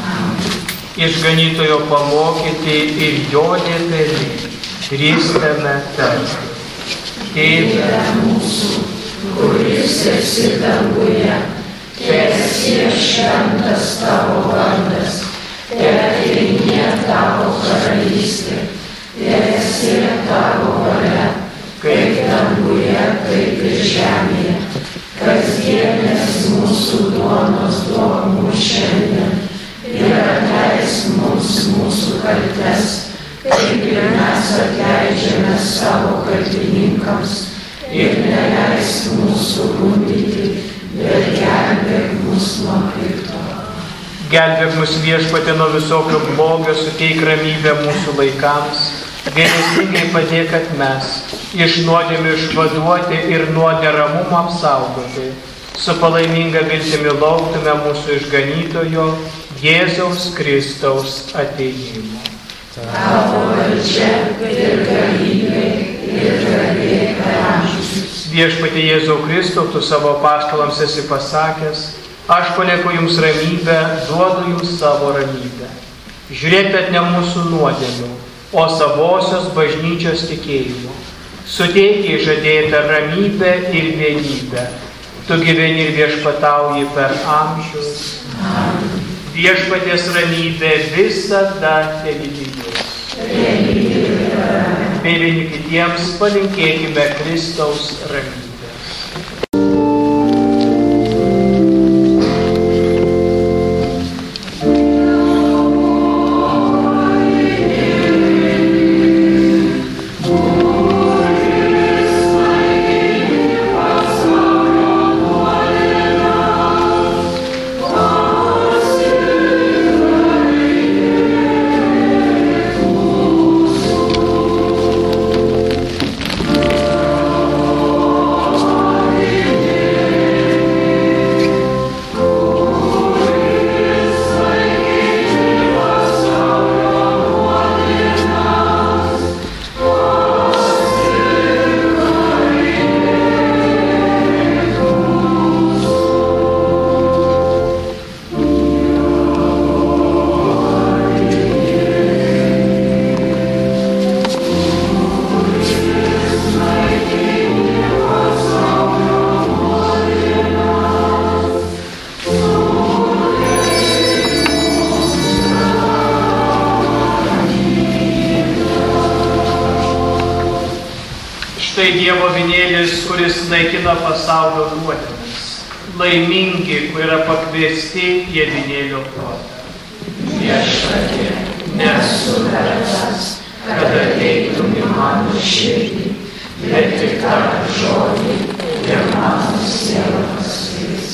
Išganytojo pamokyti ir jo liepėmi, drįstame tarti. Tėve mūsų, kuris esi danguje, teesie šventas tavo vardas, teateinie tavo karalystė, teesie tavo valia, kaip danguje, taip ir žemėje. Kasdienės mūsų duonos duok mums šiandien ir atleisk mums mūsų kaltes, kaip ir mes atleidžiame savo kaltininkams, ir neleisk mūsų gundyti, bet gelbėk mus nuo pikto. Gelbėk mus Viešpatie nuo visokio blogio, suteik ramybę mūsų laikams, gailestingai padėk, kad mes iš nuodėmių išvaduoti ir nuo neramumo apsaugoti, su palaiminga viltimi lauktume mūsų išganytojo Jėzaus Kristaus atėjimo. Tavo valdžia ir galybė ir garbė per amžius. Viešpatie Jėzau Kristau, tu savo apaštalams esi pasakęs, aš palieku jums ramybę, duodu jums savo ramybę. Žiūrėkit ne mūsų nuodėmių, o savosios bažnyčios tikėjimo. Suteikiai žadėtą ramybę ir vienybę. Tu gyveni ir viešpatauji per amžius. Amen. Viešpaties ramybė visada telydės. Bei vieni kitiems palinkėkime Kristaus ramybės. Štai Dievo avinėlis, kuris naikina pasaulio nuodėmes. Laimingi, kurie yra pakviesti į avinėlio plotą. Viešpatie, nesu vertas, kad ateitum į mano širdį, bet tik tark žodį ir mano siela pasveis.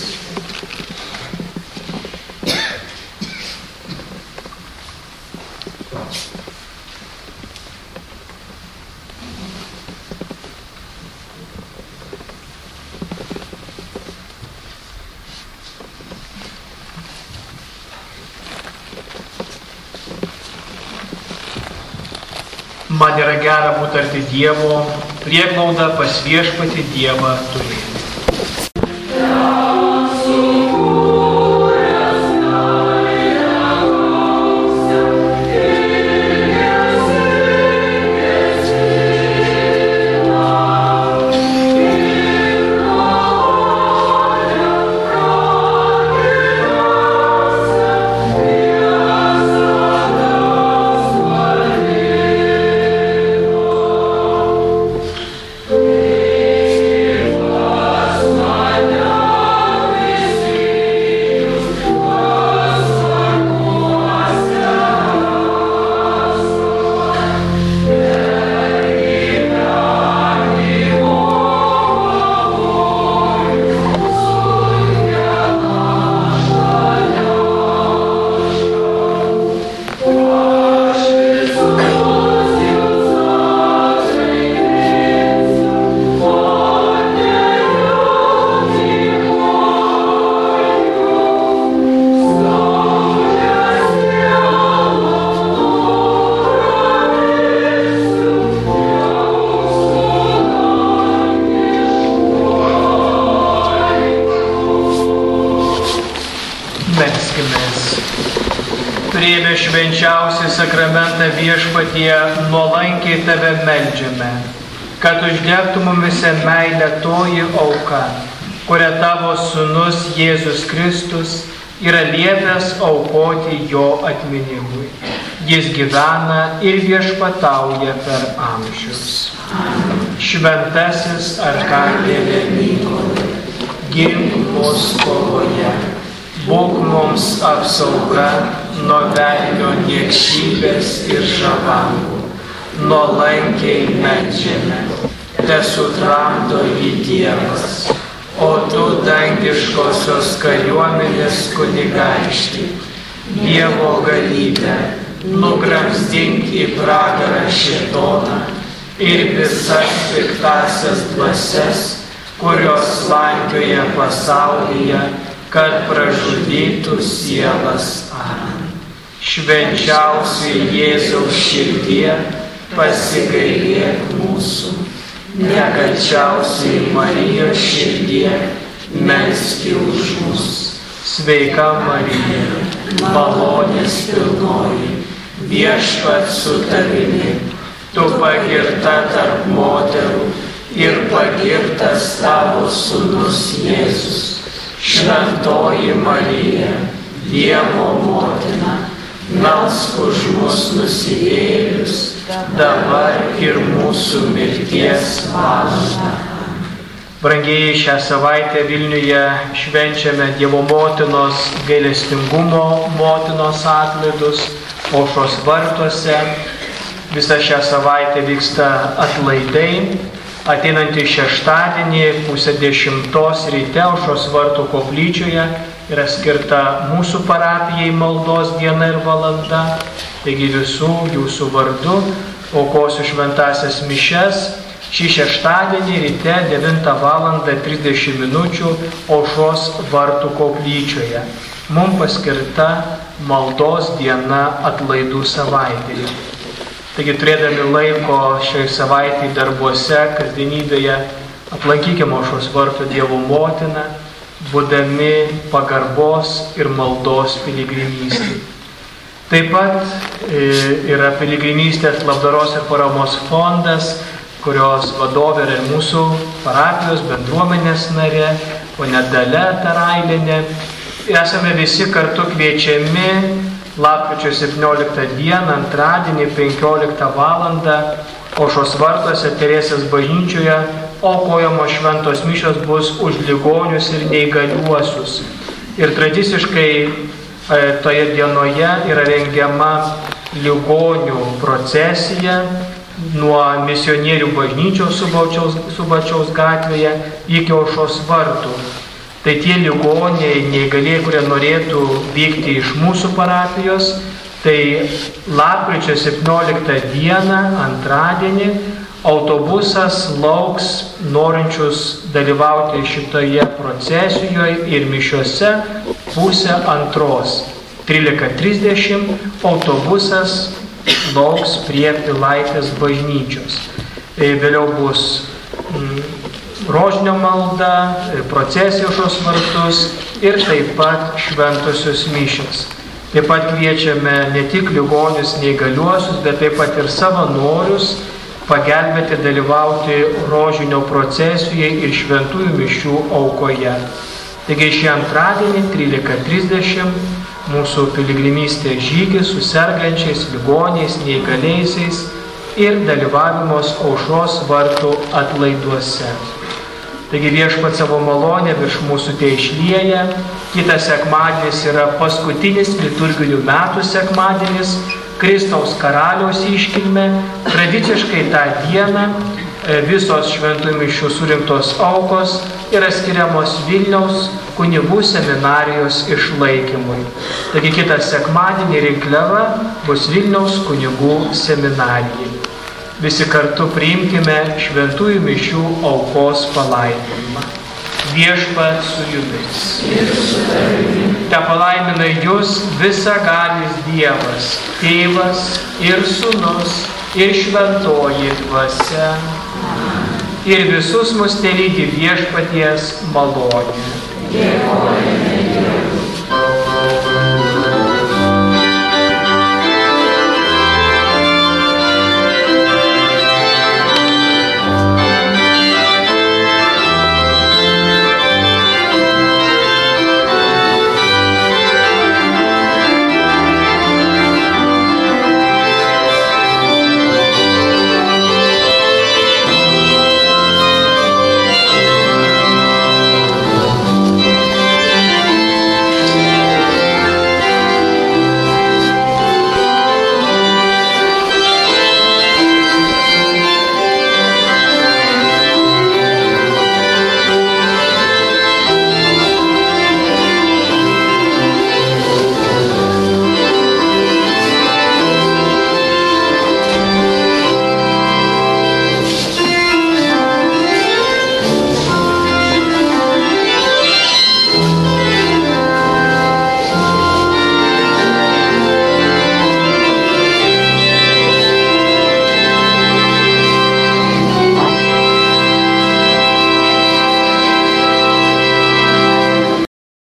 Man yra gera būti arti Dievo, prieglaudą pas Viešpatį Dievą turėti. Meldžiamės. Priėmę švenčiausią sakramentą Viešpatie, nuolankiai Tave meldžiame, kad uždegtų mumise meilę toji auka, kurią Tavo Sūnus Jėzus Kristus yra liepęs aukoti jo atminimui. Jis gyvena ir viešpatauja per amžius. Šventasis arkangele Mykolai, gink mus kovoje, būk mums apsauga nuo velnio niekšybės ir žavangų, nuolankiai meldžiame, tesutramdo jį Dievas, o tu dangiškosios kariuomenės kunigaikšti, Dievo galybę, nugramzdink į pragarą šėtoną ir visas piktasias dvasias, kurios slankioja pasaulyje, kad pražudytų sielas. Amen. Švenčiausiai Jėzaus širdie, pasigailėk mūsų. Nekalčiausiai Marijos širdie, melski už mus. Sveika Marija, malonės pilnoji, Viešpats su tavimi, tu pagirta tarp moterų ir pagirtas tavo Sūnus Jėzus. Šventoji Marija, Dievo motina, melsk už mus nusidėjėlius, dabar ir mūsų mirties valandą. Brangieji, šią savaitę Vilniuje švenčiame Dievo motinos gailestingumo motinos atlaidus Aušros vartuose. Visą šią savaitę vyksta atlaidai. Ateinantį šeštadienį pusę dešimtos ryte Aušros vartų koplyčioje yra skirta mūsų parapijai maldos diena ir valanda. Taigi visų jūsų vardu aukosiu šventąsias mišias šį šeštadienį ryte devintą valandą trisdešimt minučių Aušros vartų koplyčioje. Mums paskirta maldos diena atlaidų savaitėje. Taigi turėdami laiko šiai savaitėje darbuose, kasdienybėje, aplankykime Aušros vartų Dievo motiną, būdami pagarbos ir maldos piligrimystėje. Taip pat yra piligrimystės labdaros ir paramos fondas, kurios vadovė yra mūsų parapijos bendruomenės narė, ponia Dalia Tarailienė. Esame visi kartu kviečiami lapkričio septynioliktą dieną, antradienį penkioliktą valandą Aušros vartuose Teresės bažnyčioje aukojamos šventos mišios bus už ligonius ir neįgaliuosius. Ir tradiciškai toje dienoje yra rengiama ligonių procesija nuo misionierių bažnyčios Subačiaus, Subačiaus gatvėje iki Aušros vartų. Tai tie ligoniai, neįgalieji, kurie norėtų vykti iš mūsų parapijos, tai lapkričio septynioliktą dieną, antradienį, autobusas lauks norinčius dalyvauti šitoje procesijoje ir mišiuose pusę antros. trylika trisdešimt autobusas lauks prie Pilaitės bažnyčios. Vėliau bus rožinio malda, procesija Aušros vartus ir taip pat šventosios mišios. Taip pat kviečiame ne tik ligonius, neįgaliuosius, bet taip pat ir savanorius pagelbėti dalyvauti rožinio procesijoje ir šventųjų mišių aukoje. Taigi šį antradienį trylika trisdešimt mūsų piligrimystės žygis su sergančiais, ligoniais, neįgaliaisiais ir dalyvavimas Aušros vartų atlaiduose. Taigi Viešpats savo malonę virš mūsų teišlieja. Kitas sekmadienis yra paskutinis liturginių metų sekmadienis, Kristaus karaliaus iškilmė. Tradiciškai tą dieną visos šventųjų mišių surinktos aukos yra skiriamos Vilniaus kunigų seminarijos išlaikymui. Taigi kitą sekmadienį rinkliava bus Vilniaus kunigų seminarijai. Visi kartu priimkime šventųjų mišių aukos palaiminimą. Viešpats su jumis. Te palaimina jūs visagalis Dievas, Tėvas ir Sūnus ir šventoji dvasia. Ir visus mus telydi Viešpaties malonė.